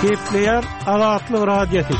Kepler Azatlyk radiosu.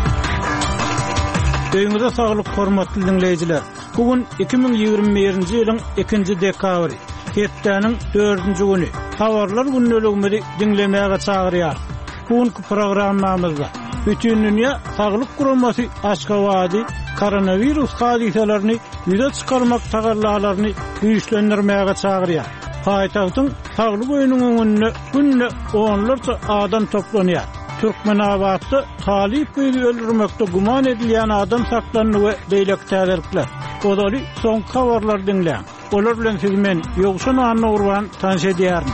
Öňüňizde saglyk hormatly dinleýijiler. Bugün 2021-nji ýylyň 2-nji dekabry. Hepdeniň 4-nji güni. Habarlar günneligini dinlemäge çagyrýar. Bugünkü programmamyzda bütün dünýä saglyk guramasy Aşgabaty koronavirus hadiselerini ýüze çykarmak tagarlalaryny güýçlendirmäge çagyrýar. Paýtagtyň saglyk öýünüň öňünde günne onlarça adam toplanýar. Türkmenabatda talip beýli öldürmekde guman edilýän adam saklanyny we beýlek täzelikler. Odaly soň habarlar dinleýän. Olar bilen siz men ýogşan anawrwan tanış edýärin.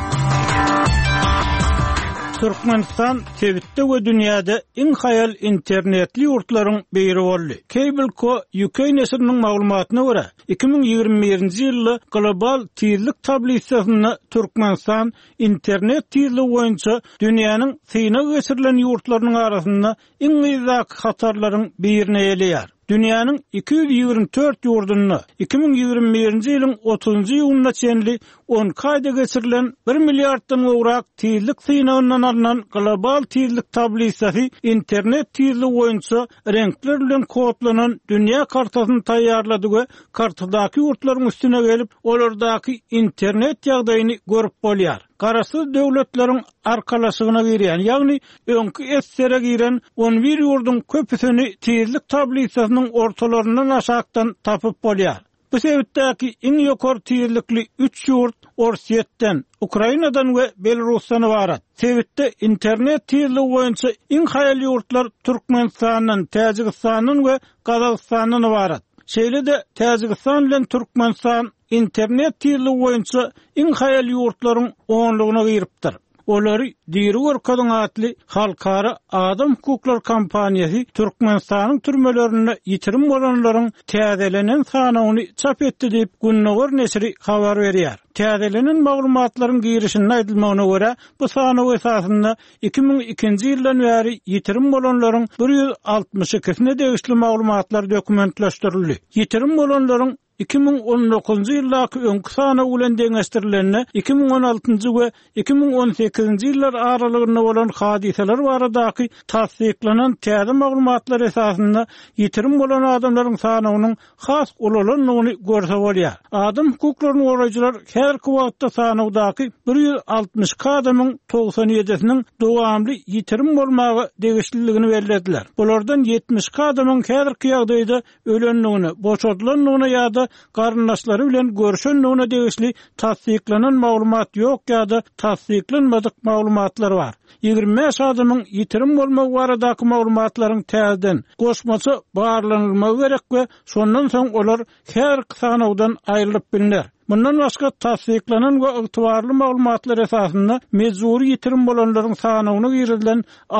Türkmenistan tebitde we dünýäde iň haýal internetli ýurtlaryň biri boldy. Cable.co UK nesriniň maglumatyna görä 2021-nji ýylda global tezlik tablisasyna Türkmenistan internet tezligi boýunça dünýäniň syna geçirilen ýurtlarynyň arasynda iň ýyzak hatarlaryň birine ýelýär. Dünýäniň 224 ýurduny 2021-nji ýylyň 30-njy ýylyna çenli 10 kaýda geçirilen 1 milliarddan gowrak tezlik synagyndan alynan global tezlik tablisasy internet tezligi boýunça renkler bilen kodlanan dünýä kartasyny taýýarlady we kartadaky ýurtlaryň üstüne gelip olardaky internet ýagdaýyny görüp bolýar. Garasy döwletleriň arkalaşygyna girýän, ýagny öňkü essere giren 11 ýurdun köpüsini tezlik tablisasynyň ortalaryndan aşakdan tapyp bolýar. Bu sebäpdäki iň ýokary tezlikli 3 ýurt Orsiýetden, Ukrainadan we Belarusdan ibarat. Sebäpde internet tezligi boýunça iň haýal ýurtlar Türkmenistandan, Täjikistanyň we Gazagstandan ibarat. Şeýle-de Täjikistan bilen Türkmenistan internet tezligi boýunça iň haýal ýurtlaryň onlugyna giripdir. Olary Diri Gorkadyň atly halkara adam hukuklar kampaniýasy Türkmenistanyň türmelerinde ýitirim bolanlaryň täzelenen sanawyny çap etdi diýip Günneger nesri habar berýär. Täzelenen maglumatlaryň girişinde aýdylmagyna görä, bu sanawy esasynda 2002-nji ýyldan bäri ýitirim bolanlaryň 162-sine degişli maglumatlar dokumentleşdirildi. Ýitirim bolanlaryň 2019-njy ýyldaky öňkü sana bilen deňeşdirilenine 2016-njy we 2018-nji ýyllar aralygynda bolan hadiseler baradaky tasdiklanan täze maglumatlar esasynda ýitirim bolan adamlaryň sanawynyň has ulanyny görse bolýar. Adam hukuklaryny goraýjylar herki wagtda sanawdaky 160 adamyň 97-siniň dowamly ýitirim bolmagy degişliligini bellädiler. Bulardan 70 adamyň häzirki ýagdaýda ölenligini, boşadylanlygyny ýa-da garyndaşlary bilen görüşenligine degişli tasdiklanan maglumat ýok ýa-da tasdiklanmadyk maglumatlar bar. 25 adamyň ýitirim bolmagy baradaky maglumatlaryň täzeden goşmasy barlanylmagy gerek we şondan soň olar her sanawdan aýrylyp bilinler. Bundan başga tasdiklanan we ygtybarly maglumatlar esasynda mezuri ýitirim bolanlaryň sanawyna girilen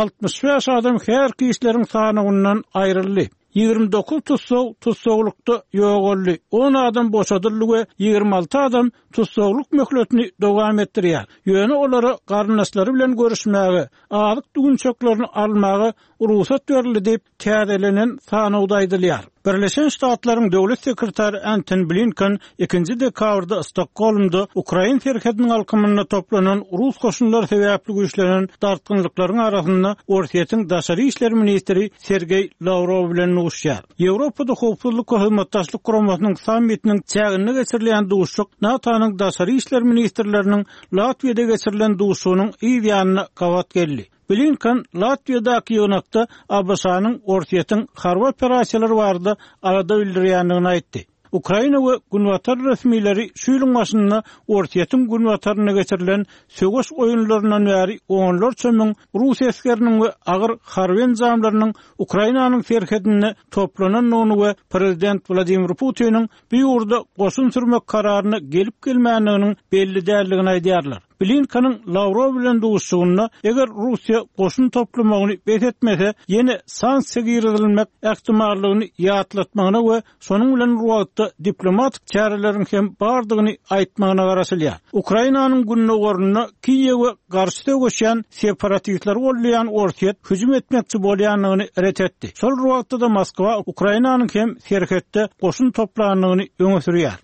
65 adam her kişileriň sanawyndan aýryldy. 29 tutsowlukda ýok boldy. 10 adam boşadyldy we 26 adam tutsowluk möhletini dowam etdirýär. Ýöne olara garyndaşlary bilen görüşmäge, azyk düňçeklaryny almagy ruhsat berildi diýip täzelenen sanawda aýdylýar. Birleşen Ştatlaryň döwlet sekretary Antony Blinken 2-nji dekabrda Stockholmda Ukraina terhetiniň alkymyna toplanan Rus goşunlary sebäpli güýçlenen dartgynlyklaryň arasynda Orsiýetiň daşary işler ministri Sergey Lavrov bilen uguşýar. Ýewropada howpsuzlyk we hyzmatdaşlyk guramasynyň sammitiniň çägine geçirilen duşuk NATO'nyň daşary işler ministrleriniň Latwiýada geçirilen duşugynyň ýa-da gawat geldi. Blinken Latviýadaky ýonakda ABŞ-nyň Orsiýetiň harby operasiýalary barada arada bildirýändigini aýtdy. Ukraina we Günwatar resmileri şu ýylyň başynda Orsiýetiň Günwataryna geçirilen söwüş oýunlaryndan bäri onlarça müň Rus eskeriniň we agyr harby enzamlarynyň Ukrainanyň terhetine toplananyny we prezident Vladimir Putin'in bu ýurda goşun sürmek kararyny gelip gelmänliginiň belli däldigini aýdýarlar. Blinken'in Lavrov bilen duşugyna eger Russiýa goşun toplamagyny betetmese, ýene sanksiýa girilmek ähtimallygyny ýatlatmagyna we şonuň bilen ruwatda diplomatik çäreleriň hem bardygyny aýtmagyna garaşylýar. Ukrainanyň günnegoruny Kiýewe garşy goşan separatistler bolýan Orsiýet hüjüm etmekçi bolýanlygyny ret etdi. Şol ruwatda da Moskwa Ukrainanyň hem terhetde goşun toplanyny öňe sürýär.